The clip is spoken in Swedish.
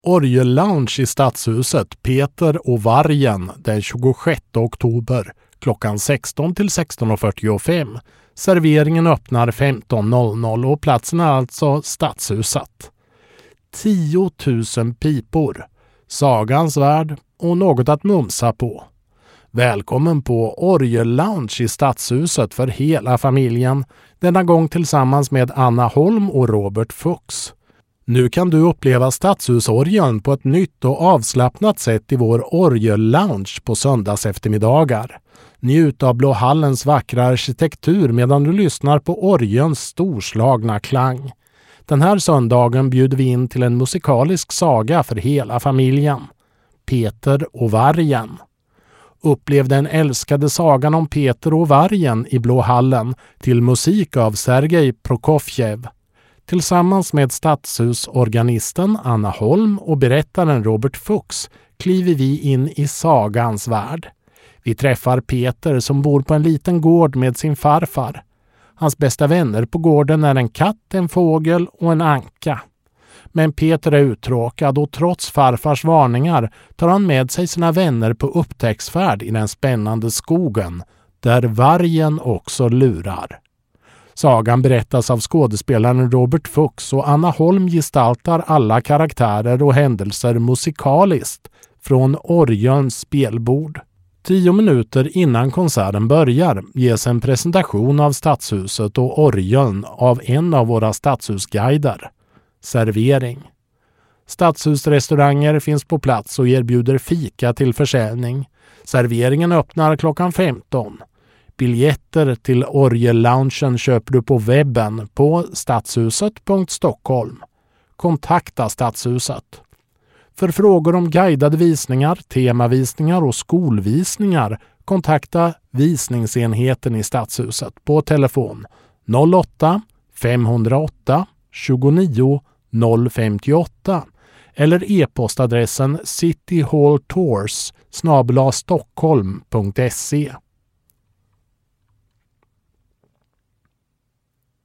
Orgellounge i Stadshuset Peter och Vargen den 26 oktober klockan 16 till 16.45. Serveringen öppnar 15.00 och platsen är alltså Stadshuset. 10 000 pipor, Sagans värld och något att mumsa på. Välkommen på Orgellounge i Stadshuset för hela familjen, denna gång tillsammans med Anna Holm och Robert Fuchs. Nu kan du uppleva Stadshusorgeln på ett nytt och avslappnat sätt i vår Orgellounge på söndags eftermiddagar. Njut av Blå Hallens vackra arkitektur medan du lyssnar på orgelns storslagna klang. Den här söndagen bjuder vi in till en musikalisk saga för hela familjen. Peter och Vargen. Upplev den älskade sagan om Peter och Vargen i Blå Hallen till musik av Sergej Prokofjev. Tillsammans med stadshusorganisten Anna Holm och berättaren Robert Fuchs kliver vi in i sagans värld. Vi träffar Peter som bor på en liten gård med sin farfar. Hans bästa vänner på gården är en katt, en fågel och en anka. Men Peter är uttråkad och trots farfars varningar tar han med sig sina vänner på upptäcktsfärd i den spännande skogen, där vargen också lurar. Sagan berättas av skådespelaren Robert Fuchs och Anna Holm gestaltar alla karaktärer och händelser musikaliskt från orgelns spelbord. 10 minuter innan konserten börjar ges en presentation av Stadshuset och orgeln av en av våra stadshusguider. Servering. Stadshusrestauranger finns på plats och erbjuder fika till försäljning. Serveringen öppnar klockan 15. Biljetter till Orgelloungen köper du på webben på stadshuset.stockholm. Kontakta Stadshuset. För frågor om guidade visningar, temavisningar och skolvisningar kontakta visningsenheten i Stadshuset på telefon 08 508 29 058 eller e-postadressen cityhalltours@stockholm.se.